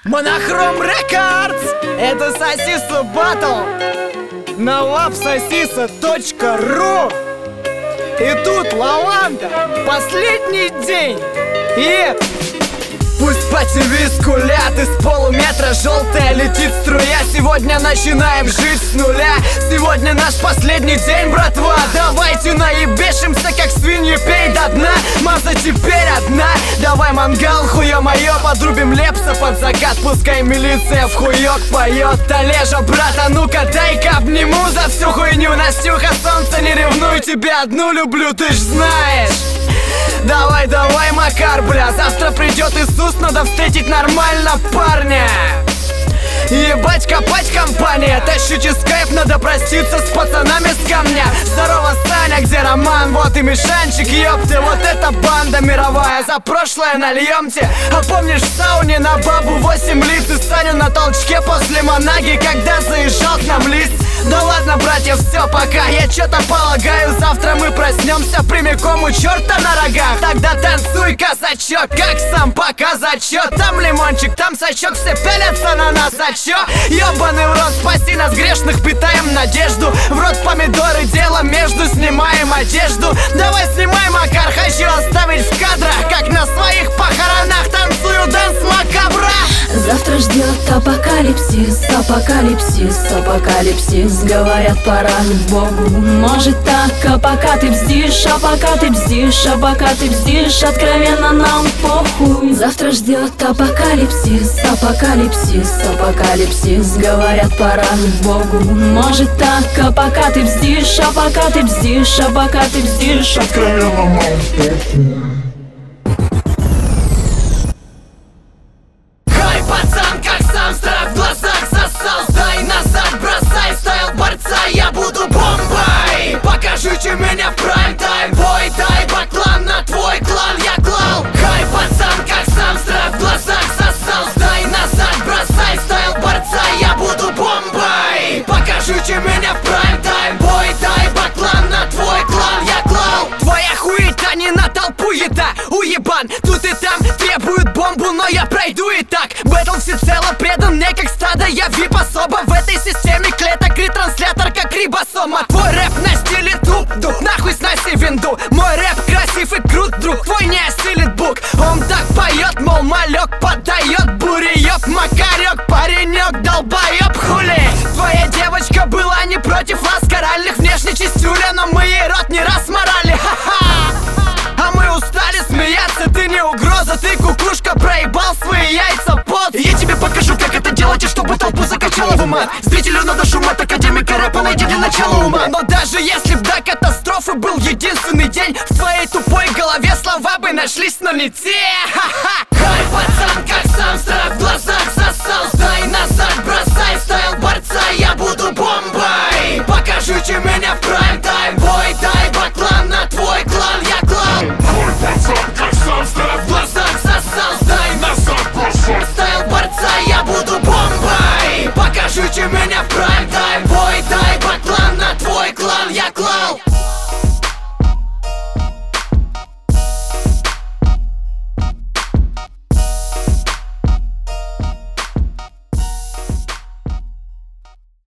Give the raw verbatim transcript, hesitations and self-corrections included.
Монохром Рекордс! Это Сосиса Баттл на лапсосиса точка ру. И тут Лаванда, последний день. И пусть по ТВ скулят, из полуметра желтая летит струя. Сегодня начинаем жить с нуля. Сегодня наш последний день, братва. Давайте наебешимся, как свиньи, пей до дна. Маза теперь одна. Давай мангал, хуё моё, подрубим лепса под закат. Пускай милиция в хуёк поет. Олежа, брат, а ну-ка дай-ка обниму за всю хуйню. Настюха, солнце, не ревную, тебя одну люблю, ты ж знаешь. Давай, давай, Макар, бля, завтра придет Иисус, надо встретить нормально парня. Ебать, копать компания, тащу из кайф, надо проститься с пацанами с камня. Здорово, Саня, где Роман? Вот и Мишанчик, ёпты, вот эта банда мировая. За прошлое нальемте. А помнишь в сауне на бабу восемь лиц и Саню на толчке после Монаги, когда заезжал к нам лист? Да ладно, братья, все, пока. Я чё-то полагаю, завтра мы проснемся прямиком у черта на рогах. Тогда танцуй, казачок, как сам пока зачет. Там лимончик, там сачок, все пялятся на нас, а чё? Ёбаный в рот, спаси нас грешных, питаем надежду. В рот помидоры, дело между, снимаем одежду. Давай снимай, Макар, хочу оставить в кадрах, как на своих похоронах танцую дэнс макабра. Завтра ждет апокалипсис, апокалипсис, апокалипсис. Говорят, пора к Богу. Может так, а пока ты бздишь, а пока ты бздишь, а пока ты бздишь, откровенно нам похуй. Завтра ждет апокалипсис, апокалипсис, апокалипсис. Говорят, пора к Богу. Может так, а пока ты бздишь, а пока ты бздишь, а пока ты бздишь, откровенно нам похуй. Пацан, как сам, страх в глазах засал. Сдай назад, бросай, стайл борца, я буду бомбой. Покажите меня в прайм-тайм, бой, дай баклан на твой клан, я клал. Хай, пацан, как сам, страх в глазах засал. Сдай назад, бросай, стайл борца, я буду бомбой. Покажите меня в прайм-тайм, бой, дай баклан на твой клан, я клал. Твоя хуета не на толпу еда, уебан. Тут и там требуют бомбу, но я пройду и так. Бэтл всецело предан мне как стадо, я вип особо в этой системе клеток. Ретранслятор как рибосома. Твой рэп на стиле туп-дух, нахуй сноси винду. Мой рэп красив и крут, друг твой не осилит бук. Он так поет, мол, малек подает бурьёб. Макарек, паренек, долбоёб, хули. Твоя девочка была не против ласкаральных внешне чистюля, но мы ей рот не раз морали, ха-ха. А мы устали смеяться, ты не угроза, ты кукушка, проебал свои яйца под. Я тебе покажу, как это делать, и чтобы толпу закачало в ума. Зрителю надо шумать, академика рэпа, найди для начала ума. Но даже если б до катастрофы был единственный день, в твоей тупой голове слова бы нашлись, но не те, ха-ха. Хай, пацан, как сам, страх в глазах засал. Сдай назад, бросай, стайл борца, я буду бомбой. Покажите меня в прайм